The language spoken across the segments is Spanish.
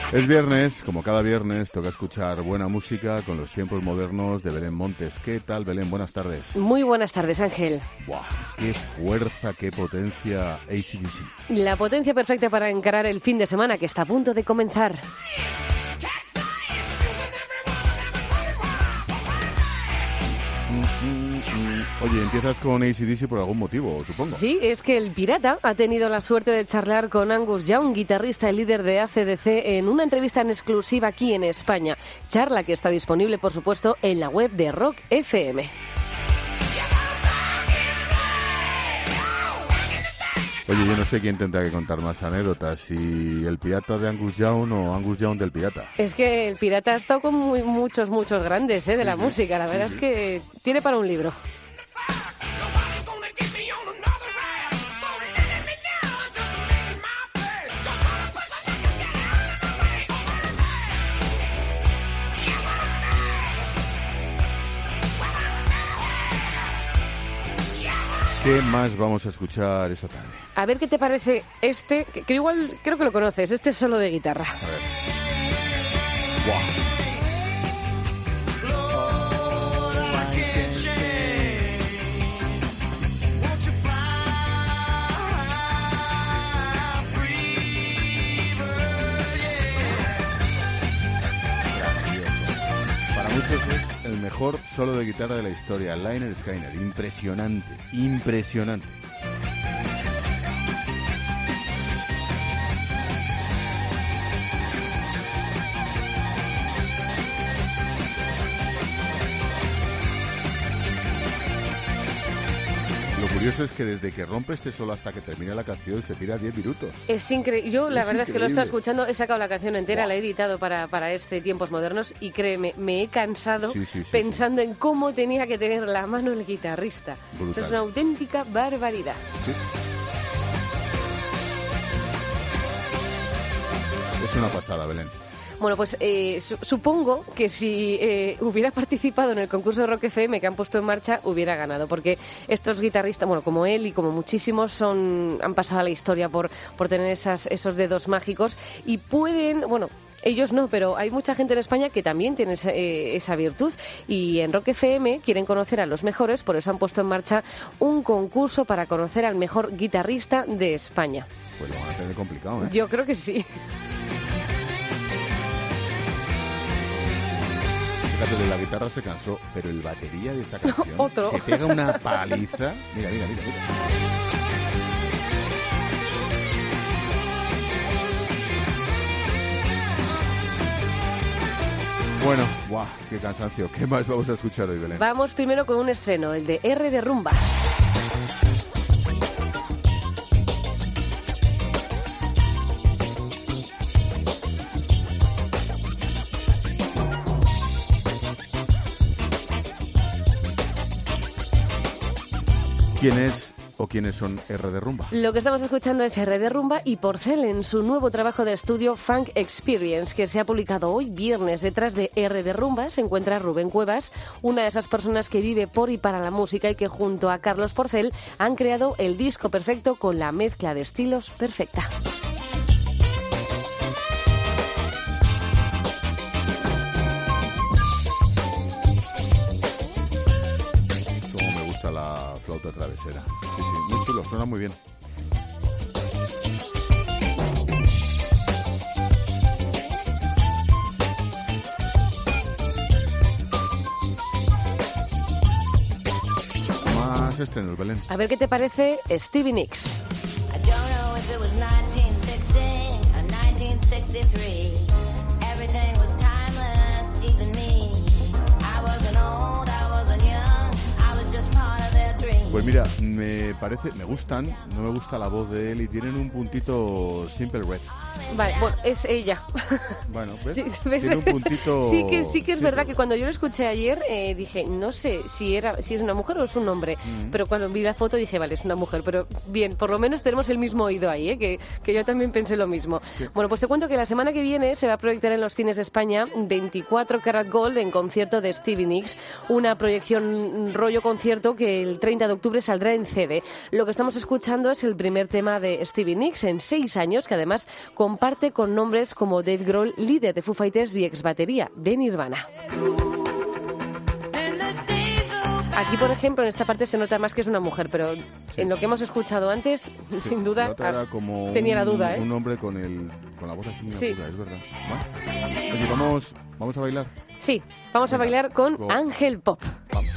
Es viernes, como cada viernes, toca escuchar buena música con los tiempos modernos de Belén Montes. ¿Qué tal, Belén? Buenas tardes. Muy buenas tardes, Ángel. ¡Buah! ¡Qué fuerza, qué potencia AC/DC! La potencia perfecta para encarar el fin de semana que está a punto de comenzar. Oye, empiezas con AC/DC por algún motivo, supongo. Sí, es que el Pirata ha tenido la suerte de charlar con Angus Young, guitarrista y líder de AC/DC, en una entrevista en exclusiva aquí en España. Charla que está disponible, por supuesto, en la web de Rock FM. Oye, yo no sé quién tendrá que contar más anécdotas, si el Pirata de Angus Young o Angus Young del Pirata. Es que el Pirata ha estado con muchos grandes de la música. La verdad es que tiene para un libro. ¿Qué más vamos a escuchar esta tarde? A ver qué te parece este, que igual creo que lo conoces, este solo de guitarra. A ver. ¡Buah! Es el mejor solo de guitarra de la historia, Lynyrd Skynyrd. Impresionante, impresionante. Lo curioso es que desde que rompe este solo hasta que termina la canción se tira 10 minutos. Es increíble. Yo la verdad es que lo he estado escuchando, he sacado la canción entera, Wow. La he editado para este Tiempos Modernos y créeme, me he cansado pensando en cómo tenía que tener la mano el guitarrista. Esto es una auténtica barbaridad. Sí. Es una pasada, Belén. Bueno, pues supongo que si hubiera participado en el concurso de Rock FM que han puesto en marcha, hubiera ganado, porque estos guitarristas, bueno, como él y como muchísimos, han pasado a la historia por tener esos dedos mágicos y pueden, bueno, ellos no, pero hay mucha gente en España que también tiene esa virtud y en Rock FM quieren conocer a los mejores, por eso han puesto en marcha un concurso para conocer al mejor guitarrista de España. Pues lo van a tener complicado, ¿eh? Yo creo que sí. Fíjate, de la guitarra se cansó, pero el batería de esta canción Otro. se pega una paliza. Mira, mira, mira, mira. Bueno, ¡guau! ¡Qué cansancio! ¿Qué más vamos a escuchar hoy, Belén? Vamos primero con un estreno, el de R de Rumba. ¿Quién es o quiénes son R de Rumba? Lo que estamos escuchando es R de Rumba y Porcel en su nuevo trabajo de estudio Funk Experience, que se ha publicado hoy viernes. Detrás de R de Rumba se encuentra Rubén Cuevas, una de esas personas que vive por y para la música y que junto a Carlos Porcel han creado el disco perfecto con la mezcla de estilos perfecta. La flauta travesera. Sí, sí, muy chulo, suena muy bien. Más estrenos, Belén. A ver qué te parece Stevie Nicks. I don't know if it was 1960 or 1963. Everything was timeless, even me. I wasn't old, I wasn't young. I was just part of their dream. Pues mira, me gustan, no me gusta la voz de él y tienen un puntito Simple Red. Vale, bueno, es ella. Bueno, ¿ves? Sí, ¿ves? Tiene un puntito... Sí que es verdad que cuando yo lo escuché ayer dije, no sé si es una mujer o es un hombre, pero cuando vi la foto dije, vale, es una mujer, pero bien, por lo menos tenemos el mismo oído ahí, que yo también pensé lo mismo. Sí. Bueno, pues te cuento que la semana que viene se va a proyectar en los cines de España 24 Karat Gold en concierto de Stevie Nicks, una proyección rollo concierto que el 30 de octubre saldrá en CD. Lo que estamos escuchando es el primer tema de Stevie Nicks en 6 años, que además comparte con nombres como Dave Grohl, líder de Foo Fighters y ex batería de Nirvana. Aquí, por ejemplo, en esta parte se nota más que es una mujer, pero en lo que hemos escuchado antes, Sí, sin duda, la otra era como tenía la duda, ¿eh? un hombre con la voz así Sí. aguda, es verdad. Bueno. Oye, vamos a bailar. Sí, vamos a Venga, bailar con go. Ángel Pop. Vamos.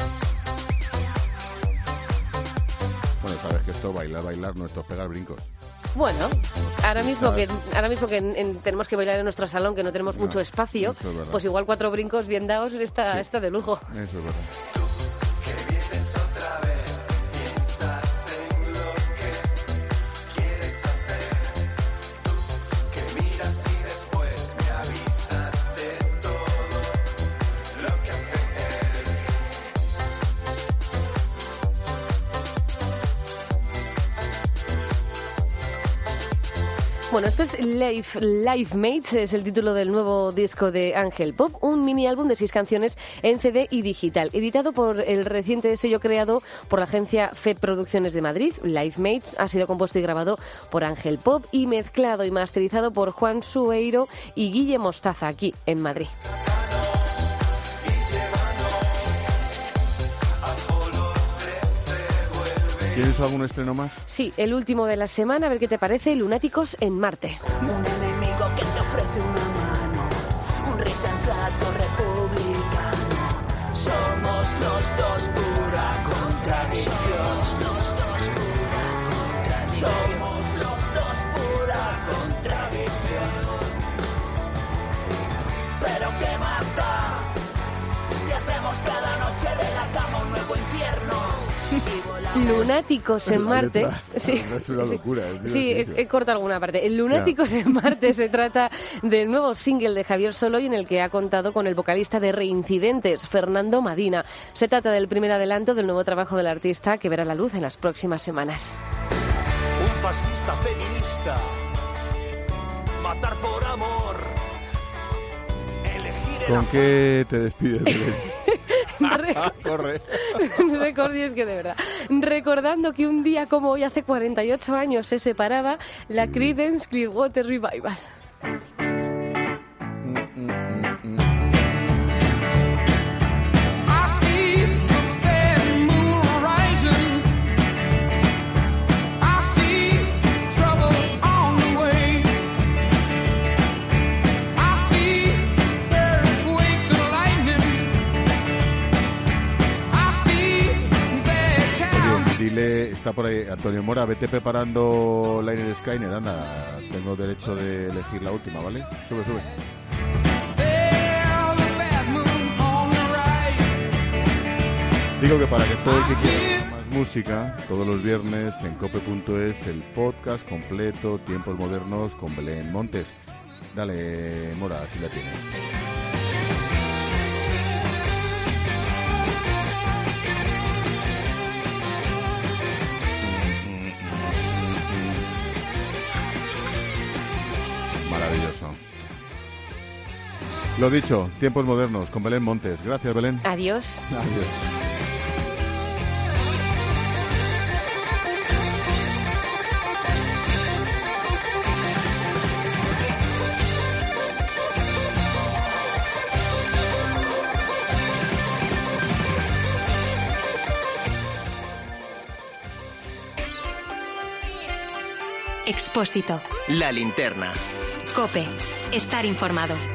Bueno, sabes que esto bailar no, esto es pegar brincos. Bueno, ahora mismo que tenemos que bailar en nuestro salón, que no tenemos mucho espacio, eso es verdad. pues igual 4 brincos bien dados está de lujo. Eso es verdad. Bueno, esto es Life Mates, es el título del nuevo disco de Ángel Pop, un mini álbum de 6 canciones en CD y digital, editado por el reciente sello creado por la agencia FEP Producciones de Madrid. Life Mates ha sido compuesto y grabado por Ángel Pop y mezclado y masterizado por Juan Sueiro y Guille Mostaza aquí en Madrid. ¿Tienes algún estreno más? Sí, el último de la semana, a ver qué te parece, Lunáticos en Marte. Un enemigo que te ofrece una mano, un rey sensato republicano. Somos los dos pura contradicción. Somos los dos pura contradicción. Pero ¿qué más da si hacemos cada noche de la cama un nuevo infierno? Lunáticos en La Marte. letra, Sí, es una locura. Es sí, divertido. he cortado alguna parte. El Lunáticos en Marte se trata del nuevo single de Javier Soloy, en el que ha contado con el vocalista de Reincidentes, Fernando Madina. Se trata del primer adelanto del nuevo trabajo del artista, que verá la luz en las próximas semanas. Un fascista feminista, matar por amor, elegir el ¿Con amor. qué te despides, Belén? Corre. Es que de verdad. Recordando que un día como hoy, hace 48 años, se separaba la Creedence Clearwater Revival. I see the bad moon rising. I see trouble on the way. I see earthquakes and lightning. I see bad Oye, times. dile, está por ahí Antonio Mora, vete preparando Liner Skyner, anda, tengo derecho de elegir la última, ¿vale? Sube. There's a bad moon on the right. Digo que para que todo el que quiera más música, todos los viernes en cope.es, el podcast completo, Tiempos Modernos con Belén Montes. Dale, Mora, así la tienes. Maravilloso. Lo dicho, Tiempos Modernos con Belén Montes. Gracias, Belén. Adiós. Adiós. Expósito. La linterna. Cope. Estar informado.